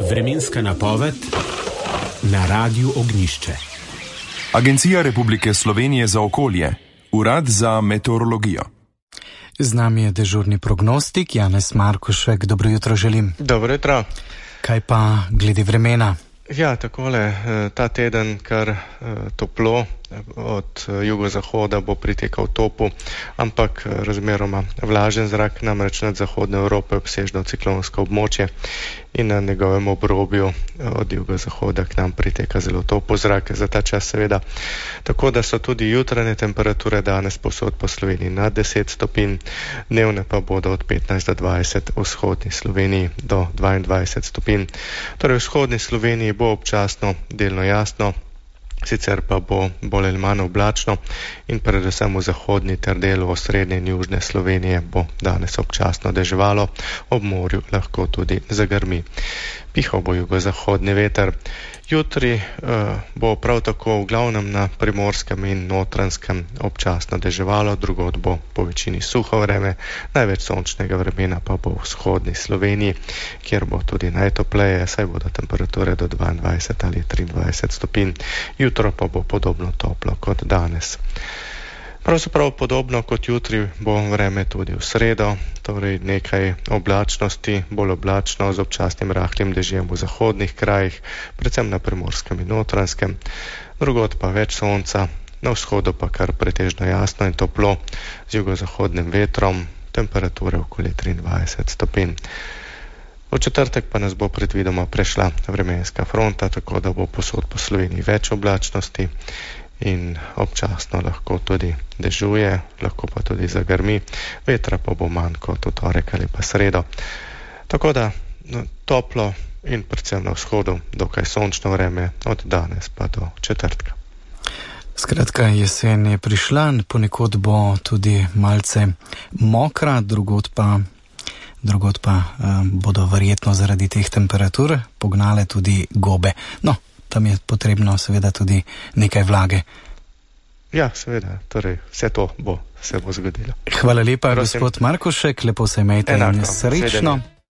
Vremenska napoved na Radiu Ognjišče. Agencija Republike Slovenije za okolje, Urad za meteorologijo. Z nami je dežurni prognostik Janez Markušek. Dobro jutro želim. Dobro jutro. Kaj pa glede vremena? Ja, takole, ta teden kar toplo, od jugozahoda bo pritekal topu, ampak razmeroma vlažen zrak, namreč nad zahodne Evrope obsežno ciklonsko območje in na njegovem obrobju od jugozahoda k nam priteka zelo topo zrak za ta čas seveda. Tako da so tudi jutranje temperature danes povsod po Sloveniji nad 10 stopinj, dnevne pa bodo od 15 do 20, v vzhodni Sloveniji do 22 stopinj. Torej v vzhodni Sloveniji bo občasno delno jasno, sicer pa bo bolj ali manj oblačno in predvsem v zahodni ter delu osrednje in južne Slovenije bo danes občasno deževalo, ob morju lahko tudi zagrmi. Pihal bo jugozahodni veter. Jutri bo prav tako v glavnem na Primorskem in Notranjskem občasno deževalo, drugod bo po večini suho vreme, največ sončnega vremena pa bo v vzhodni Sloveniji, kjer bo tudi najtopleje, saj bodo temperature do 22 ali 23 stopinj. Jutro pa bo podobno toplo kot danes. Pravzaprav podobno kot jutri bo vreme tudi v sredo, torej nekaj oblačnosti, bolj oblačno z občasnim rahlim dežjem v zahodnih krajih, predvsem na Primorskem in Notranjskem, drugod pa več sonca, na vzhodu pa kar pretežno jasno in toplo z jugozahodnim vetrom, temperature okoli 23 stopinj. V četrtek pa nas bo predvidoma prešla vremenska fronta, tako da bo povsod po Sloveniji več oblačnosti in občasno lahko tudi dežuje, lahko pa tudi zagrmi, vetra pa bo manj kot v torek ali pa sredo. Tako da toplo in predvsem na vzhodu dokaj sončno vreme od danes pa do četrtka. Skratka, jesen je prišla, ponekod bo tudi malce mokra, drugod pa bodo verjetno zaradi teh temperatur pognale tudi gobe. No, tam je potrebno seveda tudi nekaj vlage. Ja, seveda, torej vse to se bo zgodilo. Hvala lepa, gospod Markušek, lepo se imejte in srečno.